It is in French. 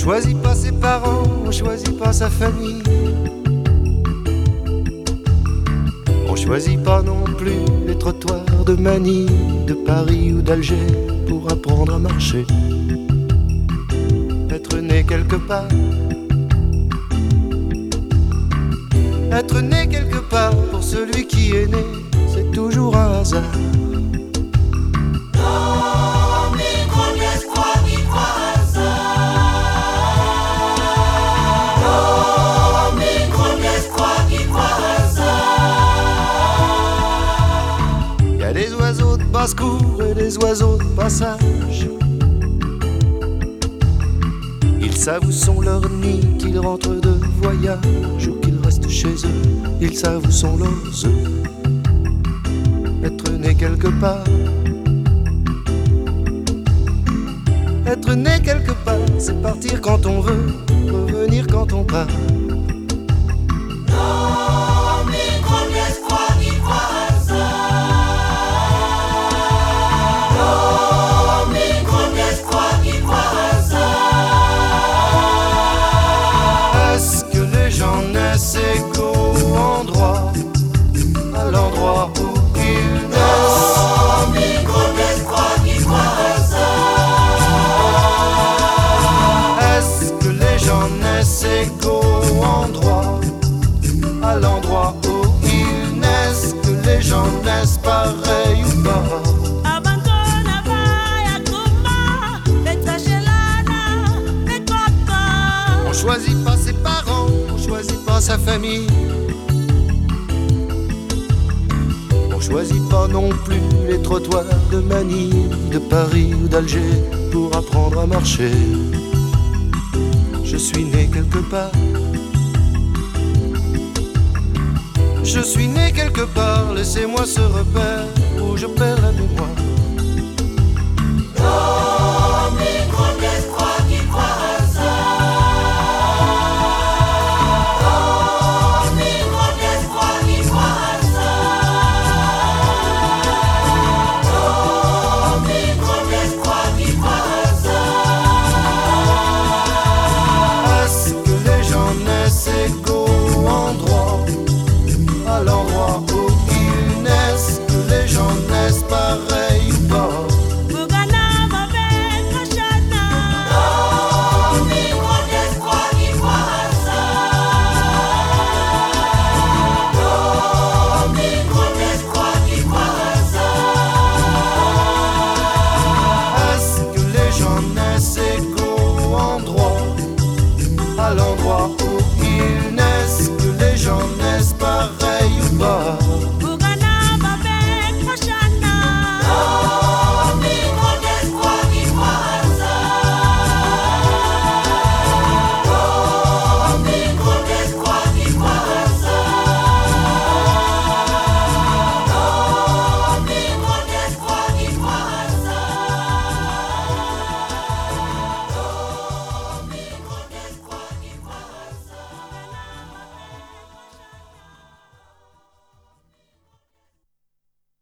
choisit pas ses parents, on choisit pas sa famille. On choisit pas non plus les trottoirs de Manille, de Paris ou d'Alger pour apprendre à marcher. Être né quelque part, être né quelque part pour celui qui est né, c'est toujours un hasard. Il y a des oiseaux de basse-cour et des oiseaux de passage. Ils savent où sont leurs nids, qu'ils rentrent de voyage ou qu'ils restent chez eux. Ils savent où sont leurs œufs. Être né quelque part, être né quelque part, c'est partir quand on veut, revenir quand on part. Est-ce que les gens naissent égaux en droit, à l'endroit où ils naissent? Est-ce que les gens naissent égaux en droit, à l'endroit où ils naissent? Que les gens naissent pareils ou pas? On choisit pas ses parents, on choisit pas sa famille. On choisit pas non plus les trottoirs de Manille, de Paris ou d'Alger pour apprendre à marcher. Je suis né quelque part, je suis né quelque part, laissez-moi ce repère où je perds la mémoire.